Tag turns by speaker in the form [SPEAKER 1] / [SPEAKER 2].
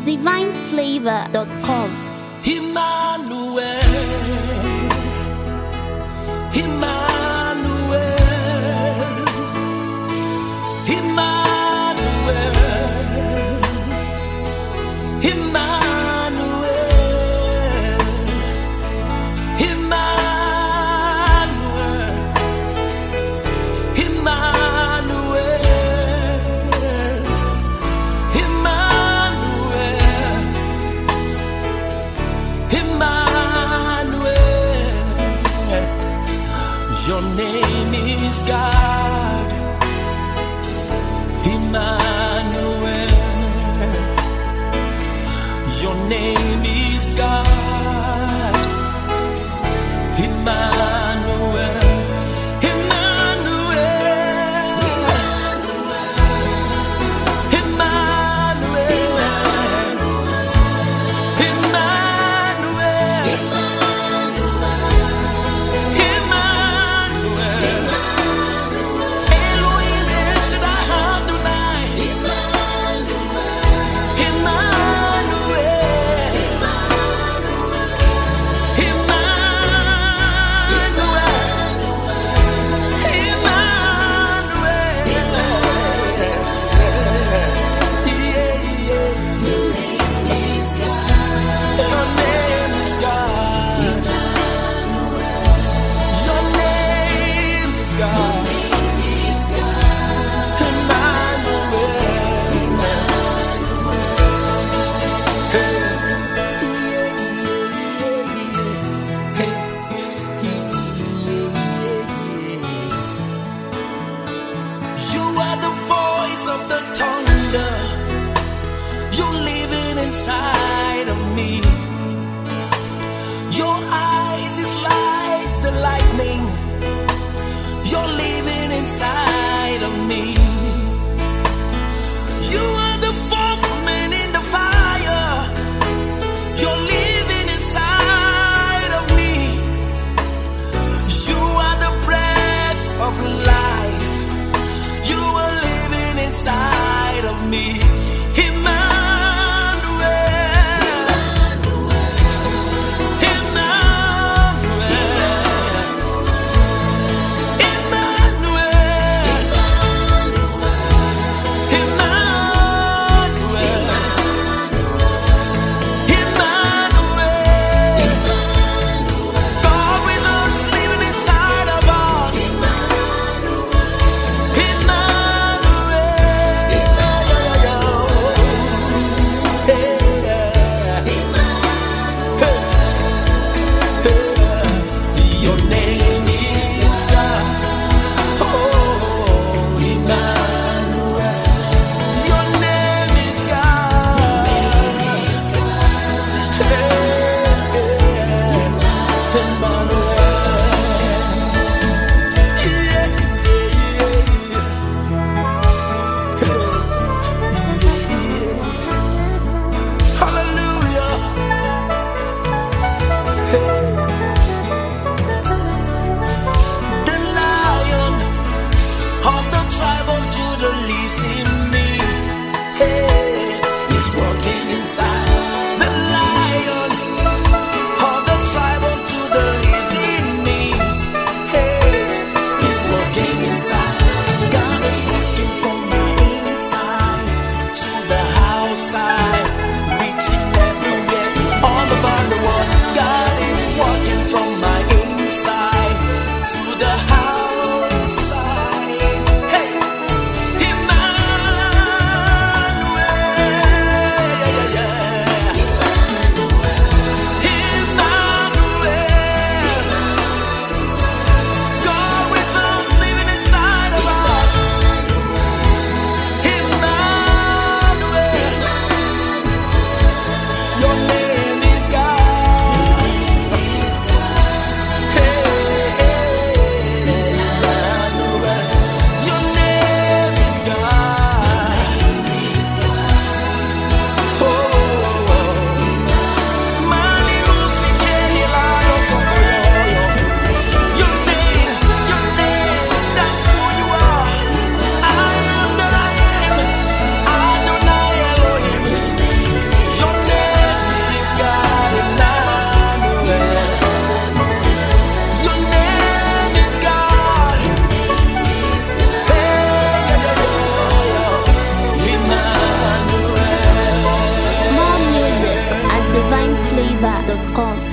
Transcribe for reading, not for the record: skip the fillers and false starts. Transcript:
[SPEAKER 1] divineflavor.com.
[SPEAKER 2] Emmanuel, Emmanuel, Emmanuel, Emmanuel, Emmanuel, Emmanuel, your name is God. Emmanuel, your name is God. Emmanuel, Emmanuel, Emmanuel, Emmanuel, Emmanuel, Elohim El Shaddai Adonai, Emmanuel, you are the voice of the thunder. You're living inside of me. Your eyes is like the lightning. You're living inside of me. You are the fourth man in the fire. You're living inside of me. You are the breath of life. You are living inside of me. Emmanuel,
[SPEAKER 1] gmail.com.